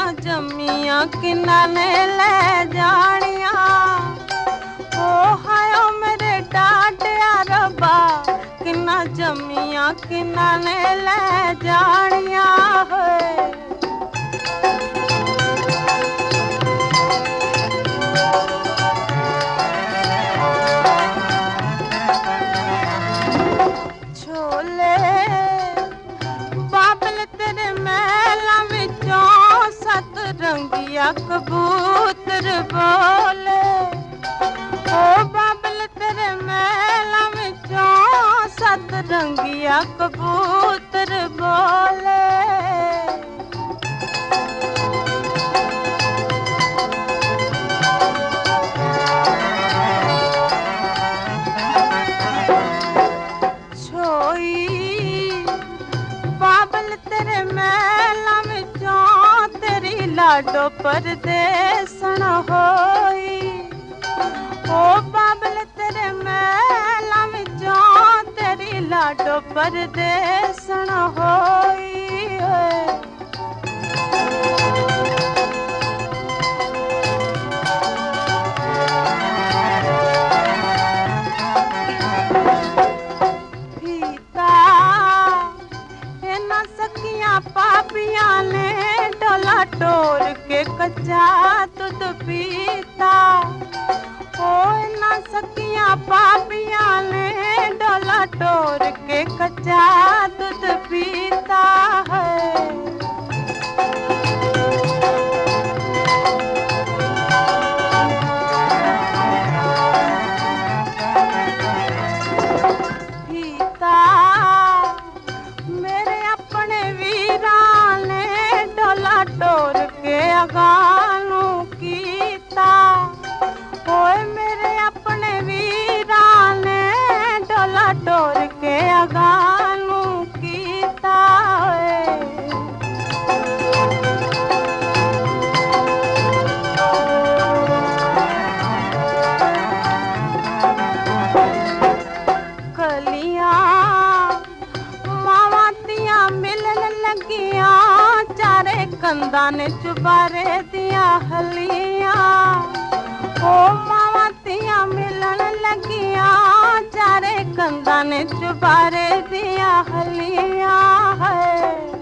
जमिया किन्ना ने ले जानिया। ओ हायो मेरे डाडिया रब्बा किन्ना जमिया किन्ना ने ले जानिया है। छोले बाबल तेरे महला विचों सत रंगिया कबूतर बोले। ओ बाबल तेरे महला विचों सत रंगिया कबूतर बोले। बाबल तेरे महला विचों तेरी लाडो परदेसन होई। ओ बाबल तेरे महला विचों तेरी लाडो परदेसन होई। पापियां ने डोला टोर के कच्चा दूध पीता। ओ ना सकियां पापियां ने डोला टोर के कच्चा दूध पीता है। टोर के अगानू कीता। ओए मेरे अपने वीरा ने डोला टोर के अगानू कीता। कलियां मावातियां मिलन लगियां चारे कंधा ने चुबारे दिया हलियां। ओ मावातियां मिलन लगियां चारे कंधा ने चुबारे दिया हलियां है।